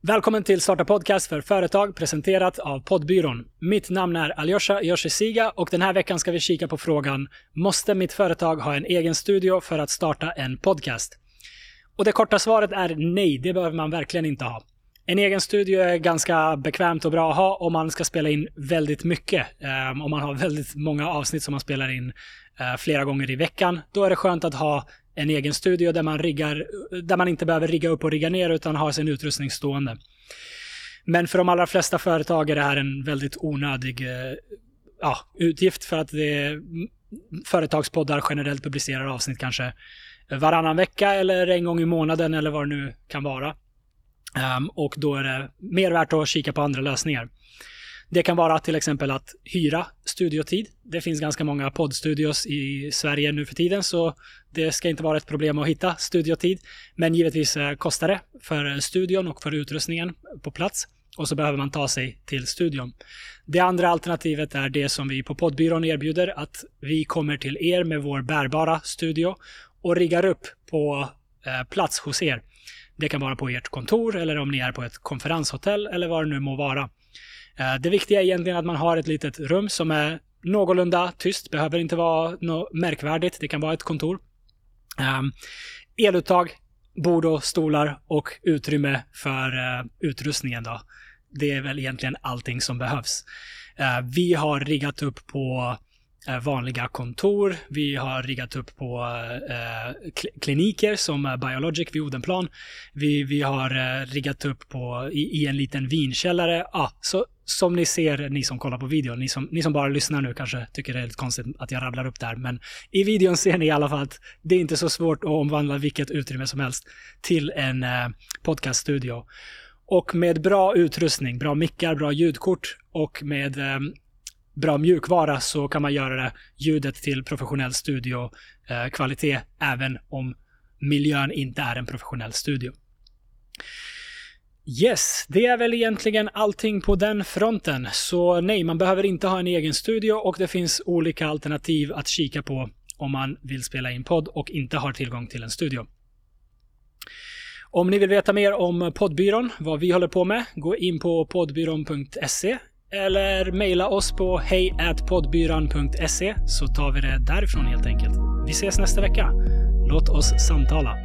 Välkommen till Starta Podcast för företag presenterat av Poddbyrån. Mitt namn är Aljosha Yoshisiga och den här veckan ska vi kika på frågan: måste mitt företag ha en egen studio för att starta en podcast? Och det korta svaret är nej, det behöver man verkligen inte ha. En egen studio är ganska bekvämt och bra att ha om man ska spela in väldigt mycket. Om man har väldigt många avsnitt som man spelar in flera gånger i veckan, då är det skönt att ha en egen studio där man inte behöver rigga upp och rigga ner utan har sin utrustning stående. Men för de allra flesta företag är det här en väldigt onödig utgift, för att företagspoddar generellt publicerar avsnitt kanske varannan vecka eller en gång i månaden eller vad det nu kan vara. Och då är det mer värt att kika på andra lösningar. Det kan vara till exempel att hyra studiotid. Det finns ganska många poddstudios i Sverige nu för tiden, så det ska inte vara ett problem att hitta studiotid. Men givetvis kostar det för studion och för utrustningen på plats, och så behöver man ta sig till studion. Det andra alternativet är det som vi på Poddbyrån erbjuder, att vi kommer till er med vår bärbara studio och riggar upp på plats hos er. Det kan vara på ert kontor eller om ni är på ett konferenshotell eller vad det nu må vara. Det viktiga är egentligen att man har ett litet rum som är någorlunda tyst. Behöver inte vara något märkvärdigt. Det kan vara ett kontor. Eluttag, bord och stolar och utrymme för utrustningen då. Det är väl egentligen allting som behövs. Vi har riggat upp på vanliga kontor. Vi har riggat upp på kliniker som Biologic vid Odenplan. Vi har riggat upp i en liten vinkällare. Så som ni ser, ni som kollar på videon, ni som bara lyssnar nu kanske tycker det är lite konstigt att jag rabblar upp där, men i videon ser ni i alla fall att det är inte så svårt att omvandla vilket utrymme som helst till en podcaststudio. Och med bra utrustning, bra mickar, bra ljudkort och med bra mjukvara så kan man göra ljudet till professionell studio kvalitet även om miljön inte är en professionell studio. Yes, det är väl egentligen allting på den fronten. Så nej, man behöver inte ha en egen studio och det finns olika alternativ att kika på om man vill spela in podd och inte har tillgång till en studio. Om ni vill veta mer om Poddbyrån, vad vi håller på med, gå in på poddbyrån.se eller mejla oss på hej@poddbyran.se så tar vi det därifrån helt enkelt. Vi ses nästa vecka. Låt oss samtala.